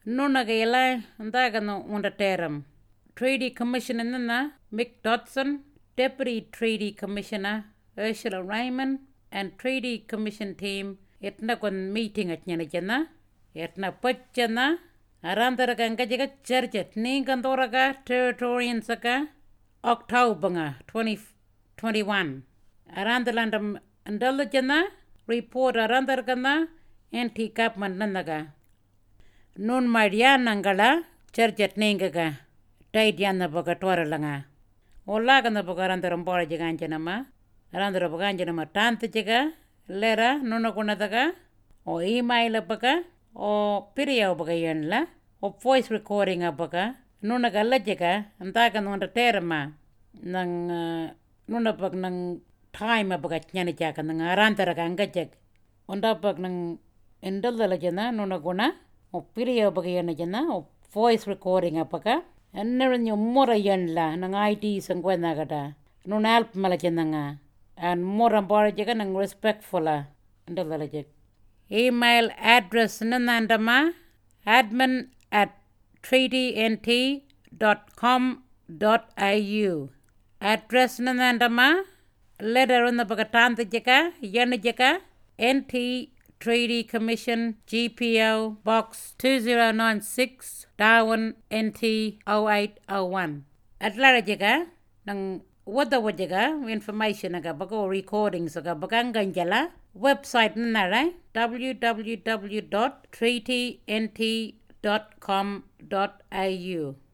Nunagayala Ndagano Undaterum. Treaty Commissioner Mick Dodson, Deputy Treaty Commissioner Ursula Raymond, and Treaty Commission team itna kon meeting at Yanajana, itna Pachana, Arandaragangajaga Church at Ningandoraga, Territorian Saka, October 2021. Arandalandam Andalajana, report Arandargana, anti-capman Nanaga. Nun Marianangala, Church at Ningaga, Taidiana Bogatoralanga. Olagana Bogarandaram Borajaganjanama, Arandara Boganjanama Tantajaga, Lera, Nunagunadaga, or email abaga, or Piria Bagayanla, or voice recording abaga, Nunagalajaga, and Dagan on the Terama, Nang Nunabag Nang time abaga Yanijak and Arandaragangajack, on Dabag Nang Indalajana, Nunaguna, or Piria Bagayanajana, or voice recording abaga. And never knew more yanla, nang IDs and Gwenagada, non alp malajananga, and more ambarajagan and respectful. Email address nanandama admin@treatynt.com.au. Address nanandama letter on the Bagatanta Jaka, Yanajaka, NT Treaty Commission, GPO, Box 2096, Darwin, NT 0801. At Larajaga, nang wada wajaga, information aga bago recordings aga baganganjala, website nara, www.treatynt.com.au.